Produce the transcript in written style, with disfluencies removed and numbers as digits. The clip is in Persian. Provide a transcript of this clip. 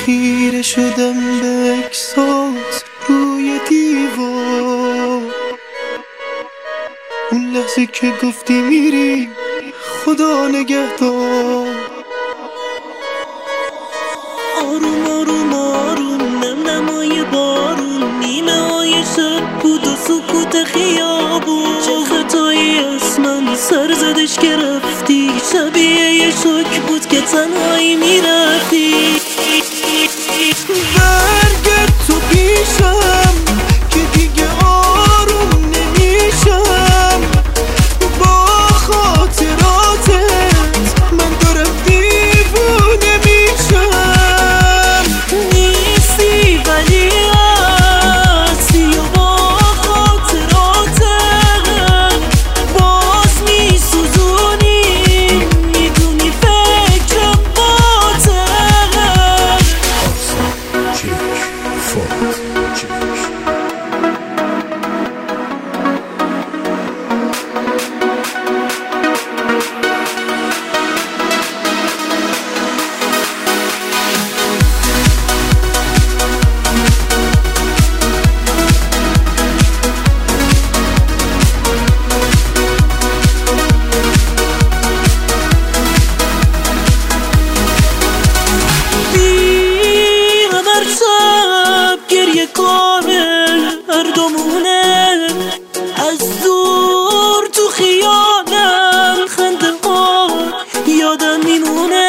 خیره شدم به عکسات روی دیوار. اون لحظه که گفتی میری خدا نگهدار. آروم آروم آروم نم نمای بارون، نیمه های شب بود و سکوت خیابون. چه خطایی از من سر زدش که رفتی، شبیه یه شک بود که تنهایی میرفتی. برگرد تو پیشم که دیگه آروم نمیشم. با خاطراتت من دارم دیوونه میشم. نیستی ولی هستی و با خاطراتت باز میسوزونی، میدونی فکرم باته. هر دومونه از دور تو خیالم خنده ها یادم میمونه.